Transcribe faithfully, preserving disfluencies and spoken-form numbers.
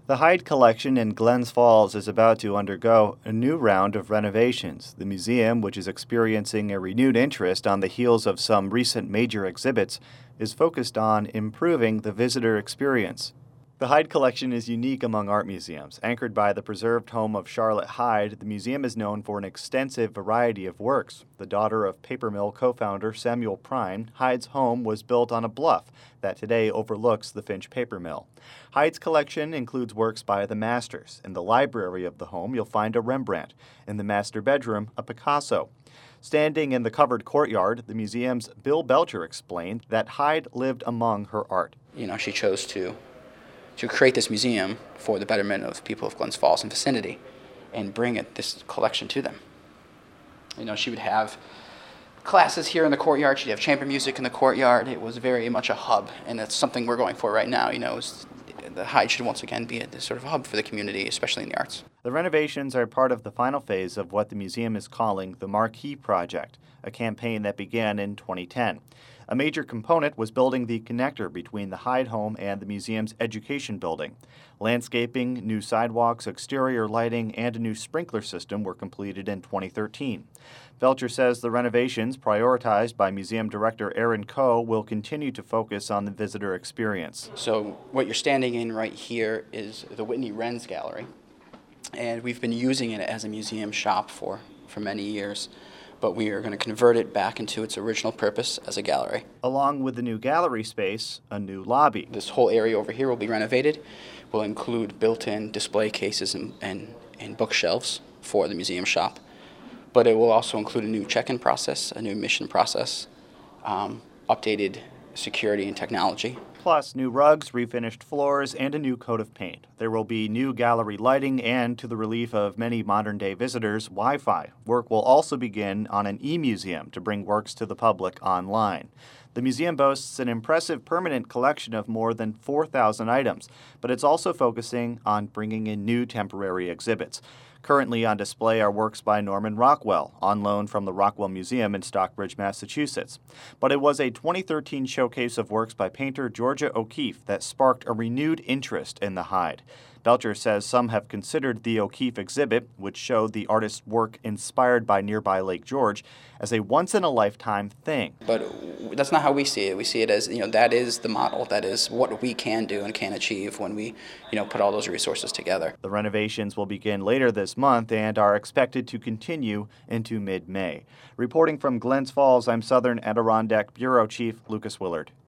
The Hyde Collection in Glens Falls is about to undergo a new round of renovations. The museum, which is experiencing a renewed interest on the heels of some recent major exhibits, is focused on improving the visitor experience. The Hyde Collection is unique among art museums. Anchored by the preserved home of Charlotte Hyde, the museum is known for an extensive variety of works. The daughter of paper mill co-founder Samuel Prime, Hyde's home was built on a bluff that today overlooks the Finch paper mill. Hyde's collection includes works by the masters. In the library of the home, you'll find a Rembrandt. In the master bedroom, a Picasso. Standing in the covered courtyard, the museum's Bill Belcher explained that Hyde lived among her art. You know, she chose to to create this museum for the betterment of the people of Glens Falls and vicinity and bring it, this collection to them. You know, she would have classes here in the courtyard. She'd have chamber music in the courtyard. It was very much a hub, and that's something we're going for right now. You know, is the Hyde should once again be a this sort of hub for the community, especially in the arts. The renovations are part of the final phase of what the museum is calling the Marquee Project, a campaign that began in twenty ten. A major component was building the connector between the Hyde home and the museum's education building. Landscaping, new sidewalks, exterior lighting, and a new sprinkler system were completed in twenty thirteen. Belcher says the renovations, prioritized by museum director Aaron Coe, will continue to focus on the visitor experience. So what you're standing in right here is the Whitney Renz Gallery, and we've been using it as a museum shop for, for many years. But we are going to convert it back into its original purpose as a gallery. Along with the new gallery space, a new lobby. This whole area over here will be renovated. Will include built-in display cases and, and, and bookshelves for the museum shop. But it will also include a new check-in process, a new admission process, um, updated security and technology. Plus new rugs, refinished floors, and a new coat of paint. There will be new gallery lighting and, to the relief of many modern-day visitors, Wi-Fi. Work will also begin on an e-museum to bring works to the public online. The museum boasts an impressive permanent collection of more than four thousand items, but it's also focusing on bringing in new temporary exhibits. Currently on display are works by Norman Rockwell, on loan from the Rockwell Museum in Stockbridge, Massachusetts. But it was a twenty thirteen showcase of works by painter Georgia O'Keeffe that sparked a renewed interest in the Hyde. Belcher says some have considered the O'Keeffe exhibit, which showed the artist's work inspired by nearby Lake George, as a once-in-a-lifetime thing. But that's not how we see it. We see it as, you know, that is the model. That is what we can do and can achieve when we, you know, put all those resources together. The renovations will begin later this month and are expected to continue into mid-May. Reporting from Glens Falls, I'm Southern Adirondack Bureau Chief Lucas Willard.